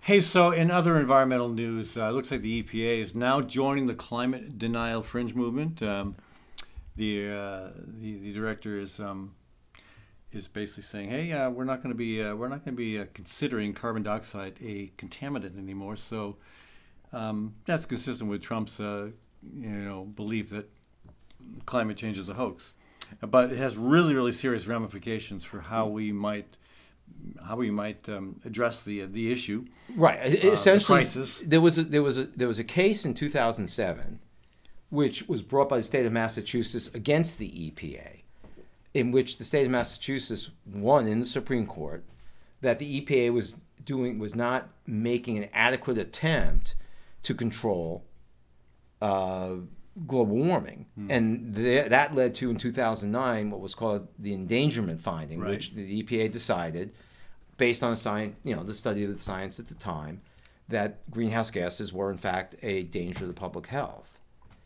Hey, so in other environmental news, it looks like the EPA is now joining the climate denial fringe movement. The director is basically saying, "Hey, we're not going to be considering carbon dioxide a contaminant anymore." So that's consistent with Trump's belief that climate change is a hoax, but it has really really serious ramifications for how we might address the issue, Right. the Essentially, crisis. there was a case in 2007, which was brought by the state of Massachusetts against the EPA, in which the state of Massachusetts won in the Supreme Court that the EPA was not making an adequate attempt to control global warming, and that led to, in 2009, what was called the endangerment finding, Right. which the EPA decided, based on science, the study of the science at the time, that greenhouse gases were in fact a danger to public health.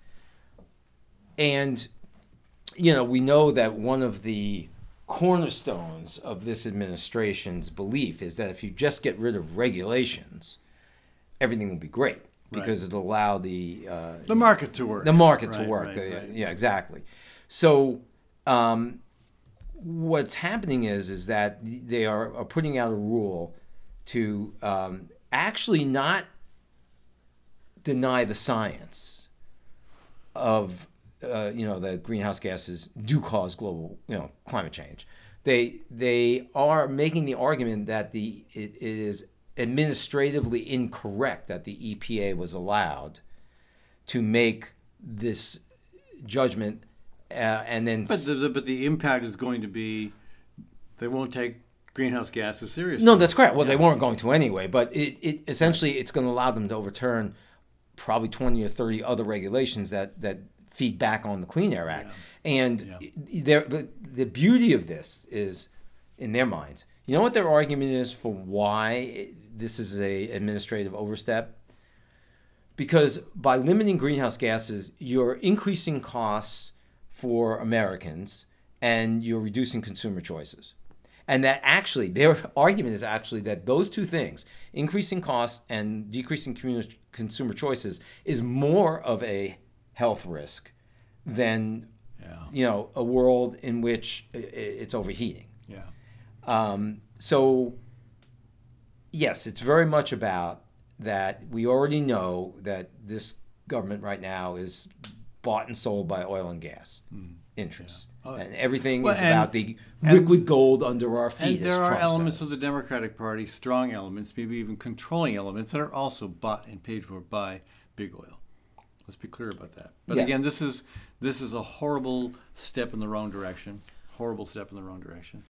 And we know that one of the cornerstones of this administration's belief is that if you just get rid of regulations, everything will be great because it'll allow The market to work. the market to Right, work. right. Yeah, exactly. So what's happening is that they are putting out a rule to actually not deny the science of that greenhouse gases do cause global climate change. They are making the argument that it is administratively incorrect that the EPA was allowed to make this judgment, and then But the impact is going to be they won't take greenhouse gases seriously. no, that's correct. Well, they weren't going to anyway, but it essentially it's going to allow them to overturn probably 20 or 30 other regulations that feed back on the Clean Air Act. And the beauty of this is, in their minds, you know what their argument is for why this is a administrative overstep? Because by limiting greenhouse gases, you're increasing costs for Americans and you're reducing consumer choices. And that actually, their argument is actually that those two things, increasing costs and decreasing consumer choices, is more of a health risk than a world in which it's overheating. Yeah. So yes, it's very much about that. We already know that this government right now is bought and sold by oil and gas interests. Yeah. And everything Well, is about the liquid gold under our feet, And as there are Trump elements says. of the Democratic Party, strong elements, maybe even controlling elements, that are also bought and paid for by big oil. Let's be clear about that. But Yeah. again, this is a horrible step in the wrong direction. Horrible step in the wrong direction.